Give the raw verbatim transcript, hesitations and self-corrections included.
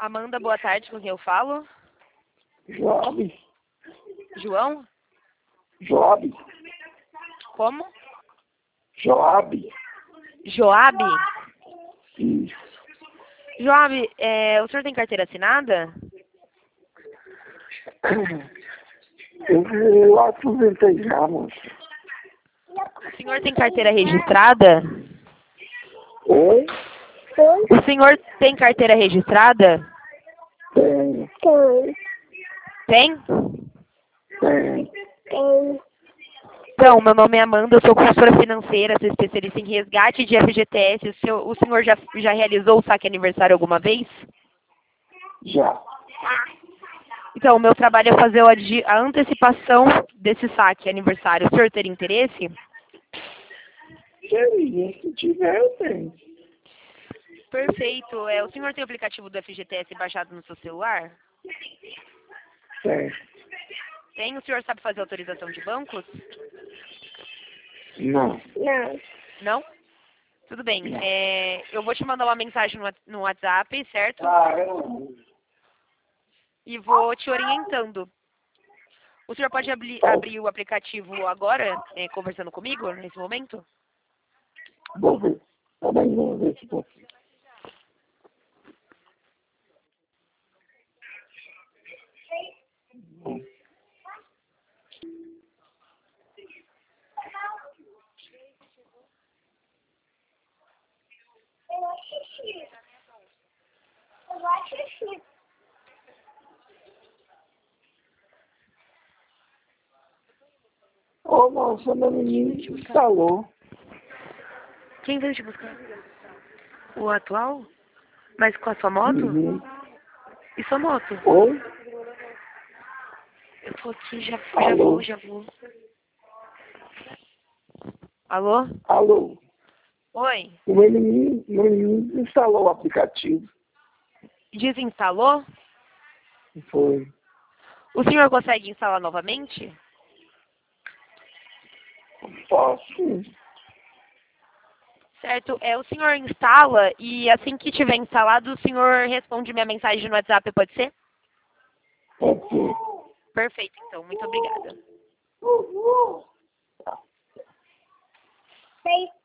Amanda, boa tarde, com quem eu falo? Job. João? Job. Como? Job. Joab? Isso. Joab, é, o senhor tem carteira assinada? Eu, eu aposentei já, moço. O senhor tem carteira registrada? Oi? O senhor tem carteira registrada? Tem. Tem? Tem. Tem. Então, meu nome é Amanda, eu sou consultora financeira, sou especialista em resgate de F G T S. O senhor, o senhor já, já realizou o saque aniversário alguma vez? Já. Então, o meu trabalho é fazer o adi- a antecipação desse saque aniversário. O senhor teria interesse? Seria. Se tiver, eu tenho. Perfeito. É, o senhor tem o aplicativo do F G T S baixado no seu celular? Tem. Tem? O senhor sabe fazer autorização de bancos? Não. Não. Não? Tudo bem. Não. É, eu vou te mandar uma mensagem no, Whats- no WhatsApp, certo? Ah, eu... E vou te orientando. O senhor pode abri- abrir o aplicativo agora, é, conversando comigo, nesse momento? Vou ver. Também vou ver se possível. Eu assisti. Eu assisti. Ô, moça, meu menino instalou. Quem veio te buscar? O atual? Mas com a sua moto? Uhum. E sua moto? Oi? Eu tô aqui, já, já Alô? vou, já vou. Alô? Alô? Oi? O meu menino, meu menino instalou o aplicativo. Desinstalou? Foi. O senhor consegue instalar novamente? Posso? Certo, é, o senhor instala e assim que tiver instalado, o senhor responde minha mensagem no WhatsApp, pode ser? Pode ser. Perfeito, então. Muito obrigada. Uhul. Sei.